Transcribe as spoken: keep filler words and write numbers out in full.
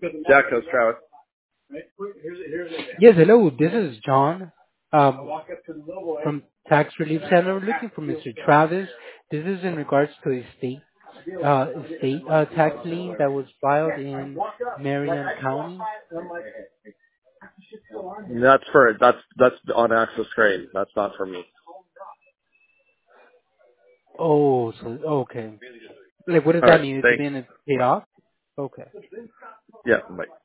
Jack, that's Travis. Yes, hello. This is John um, from Tax Relief Center. Looking for Mister Travis. This is in regards to a state uh, state uh, tax lien that was filed in Marion County. That's for that's that's on Access Crane. That's not for me. Oh, so okay. Like, what does All that right. mean? It's Thanks. been paid off. Okay. Yeah. Bye.